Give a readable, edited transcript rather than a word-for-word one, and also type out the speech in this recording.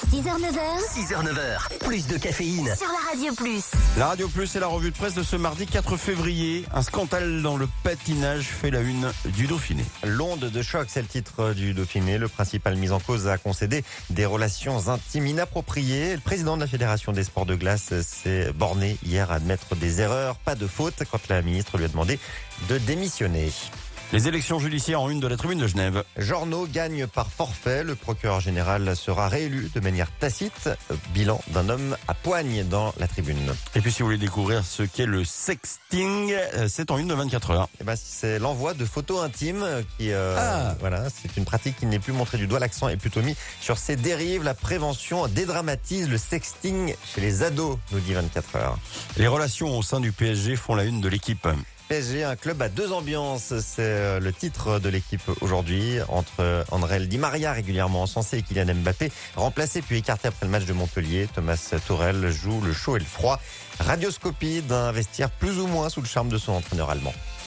6h-9h, 6h-9h, plus de caféine. sur la Radio Plus. La Radio Plus et la revue de presse de ce mardi 4 février. Un scandale dans le patinage fait la une du Dauphiné. L'onde de choc, c'est le titre du Dauphiné. Le principal mis en cause a concédé des relations intimes inappropriées. Le président de la Fédération des sports de glace s'est borné hier à admettre des erreurs, pas de faute, quand la ministre lui a demandé de démissionner. Les élections judiciaires en une de la tribune de Genève. Jornaud gagne par forfait. Le procureur général sera réélu de manière tacite. Bilan d'un homme à poigne dans la tribune. Et puis si vous voulez découvrir ce qu'est le sexting, c'est en une de 24 heures. Eh ben, c'est l'envoi de photos intimes qui, voilà, c'est une pratique qui n'est plus montrée du doigt. L'accent est plutôt mis sur ses dérives. La prévention dédramatise le sexting chez les ados, nous dit 24 heures. Les relations au sein du PSG font la une de l'équipe. PSG, un club à deux ambiances, c'est le titre de l'équipe aujourd'hui, entre André Di Maria, régulièrement encensé, et Kylian Mbappé, remplacé puis écarté après le match de Montpellier. Thomas Tuchel joue le chaud et le froid. Radioscopie d'un vestiaire plus ou moins sous le charme de son entraîneur allemand.